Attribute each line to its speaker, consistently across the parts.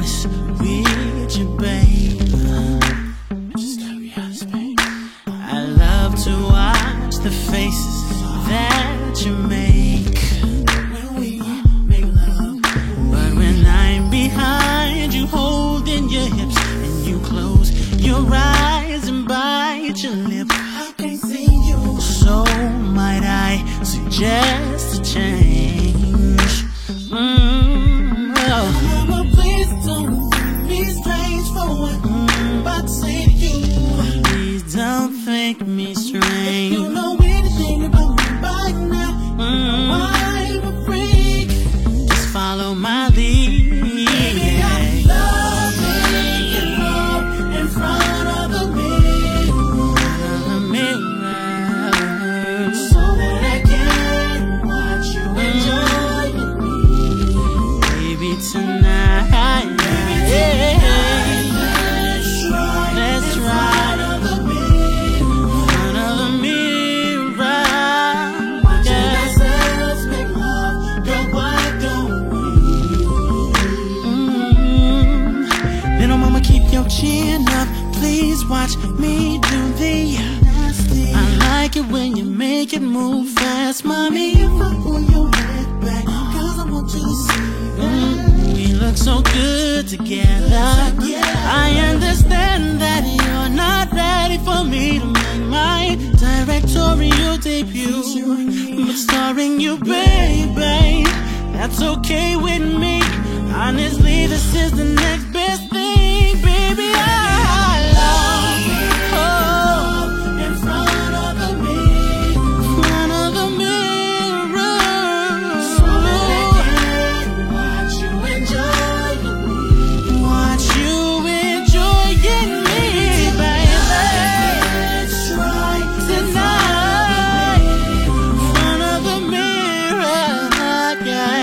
Speaker 1: honest with you, babe. Just gotta be honest, babe. I love to watch the faces that you make when we make love. But when I'm behind you, holding your hips, and you close your eyes and bite your lip, I can't see you. So might I suggest a change? Mama, please don't think me strange for what I'm about to say to you. Please don't think me strange. If you know anything about me by now, I'm a freak. Just follow my lead. Baby, I love making love in front of the mirror, so that I can watch you enjoy me. Baby, tonight, let's try in front of the mirror. Watching ourselves make love, girl, why don't we? Little mama, keep your chin up. Please watch me do the nasty. I like it when you make it move fast, mommy. If I pull your head back, cause I want you to see that we look so good together. I understand that you're not ready for me to make my directorial debut, but starring you, baby, that's okay with me. Honestly, this is the next best thing, baby. I love in front of the mirror, so that I can watch you enjoying me. Watch you enjoying me, baby. Let's try tonight in front of the mirror, yeah.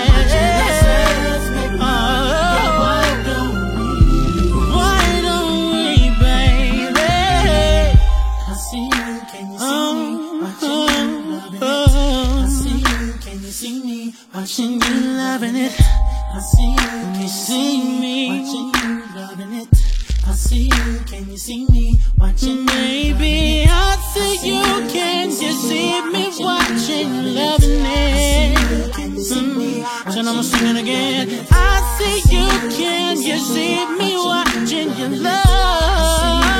Speaker 1: Why don't we, baby? I see you, can you see me? Watching you, loving it. I see you, can you see me? Watching you, loving it. I see you, can you see me? Watching you, loving it. I see you, can you see me? Watching, baby, I see you, can you see me? Watching, loving it. Can you see me? So now I'm singing again. I see you, can you see me? Watching your love.